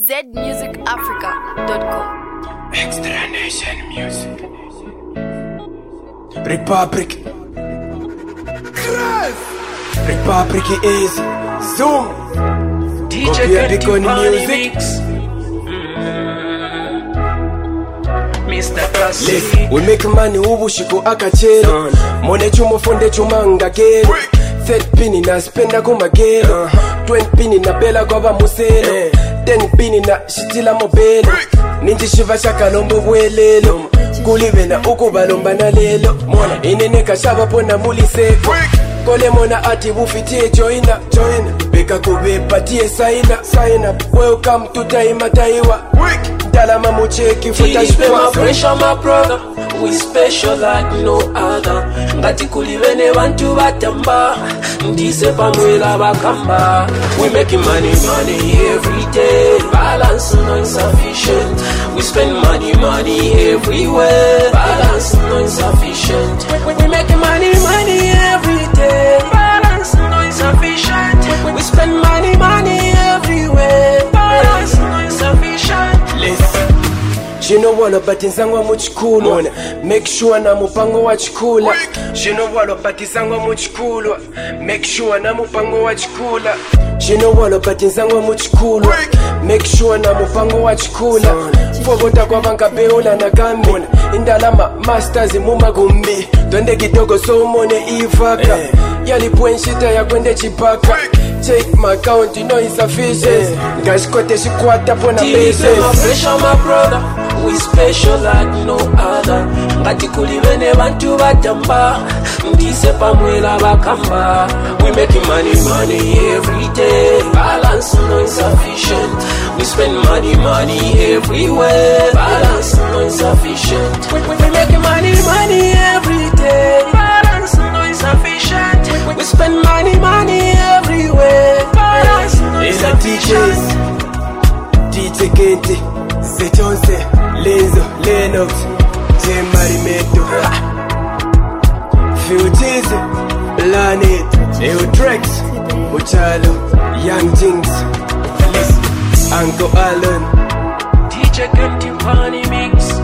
zmusicafrica.com. Extra Nation Music. Republic. Republic is Zoom. DJ Beacon Music. Mr. Classic. Listen, we make money ubushiko akachelo. Mone chumo fonde chumanga gelo. 30 pini na spenda kumagelo. 20 pini na bela kwa muselo. 10 pini na shitila mobelo. Ninji shiva shaka lombo bwelelo. Kulive na ukubalomba na lelo. Mona inene kashaba pona muliseko. Kole mona ati bufitie joina. Beka kube patie saina. Welcome to Taima Taiwa. Dalama mucheki futa shpema pressure my brother. We special like no other. Ngati kulivene bantu batamba. Ndise pamwela bakamba. We making money every day. Balance no insufficient. We spend money everywhere. Balance no insufficient. We making money every day. Balance no insufficient. We spend money everywhere. Balance no insufficient. Listen, Shino walo batinzangwa muchikulu. Make sure na mupango wa chikula. Shino walo batinzangwa muchikulu. Make sure na mupango wa chikula. Shino walo batinzangwa muchikulu. Make sure na mupango wa chikula. Fogota kwa banka beola na gambi. Indalama masters muma gumbi. Twende kidogo so mone ifaka. Yalipwenshita ya kwende chipaka. Check my account, you know it's sufficient. Guys, kote shikwata pona basis. My pressure, my brother. We special like no other. Ngati kulivene bantu batamba. Ndise pamwela bakamba. We making money every day. Balance no insufficient. We spend money everywhere. Balance no insufficient. We making money every day. Balance no insufficient. We spend money everywhere. Balance no insufficient. DJ Kente, Setonse, Lenzo, Lennox, J Marimeto, Fujizi, Planet, Eutrex, Uchalo, Young Jinx, Uncle Allen, DJ Kente Party Mix.